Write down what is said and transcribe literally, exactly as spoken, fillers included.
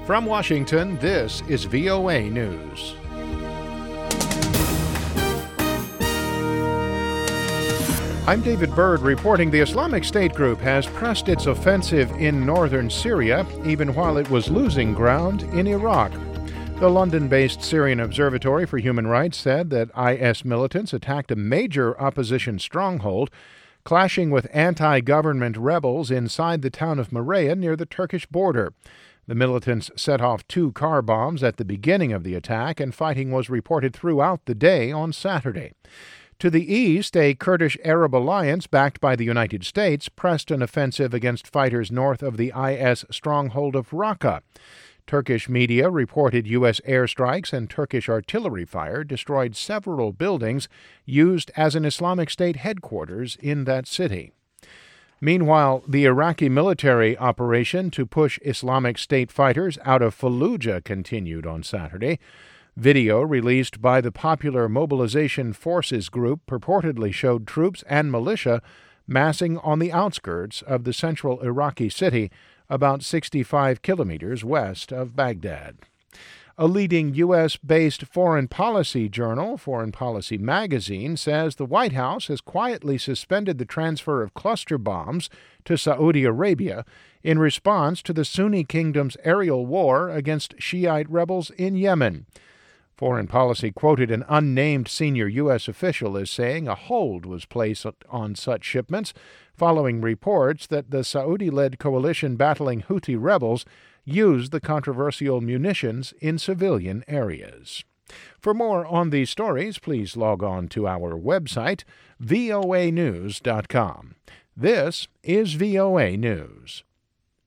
From Washington, this is V O A News. I'm David Byrd reporting the Islamic State group has pressed its offensive in northern Syria, even while it was losing ground in Iraq. The London-based Syrian Observatory for Human Rights said that I S militants attacked a major opposition stronghold, clashing with anti-government rebels inside the town of Maraya near the Turkish border. The militants set off two car bombs at the beginning of the attack, and fighting was reported throughout the day on Saturday. To the east, a Kurdish Arab alliance backed by the United States pressed an offensive against fighters north of the I S stronghold of Raqqa. Turkish media reported U S airstrikes and Turkish artillery fire destroyed several buildings used as an Islamic State headquarters in that city. Meanwhile, the Iraqi military operation to push Islamic State fighters out of Fallujah continued on Saturday. Video released by the Popular Mobilization Forces group purportedly showed troops and militia massing on the outskirts of the central Iraqi city, about sixty-five kilometers west of Baghdad. A leading U S-based foreign policy journal, Foreign Policy Magazine, says the White House has quietly suspended the transfer of cluster bombs to Saudi Arabia in response to the Sunni kingdom's aerial war against Shiite rebels in Yemen. Foreign Policy quoted an unnamed senior U S official as saying a hold was placed on such shipments following reports that the Saudi-led coalition battling Houthi rebels used the controversial munitions in civilian areas. For more on these stories, please log on to our website, V O A news dot com. This is V O A News.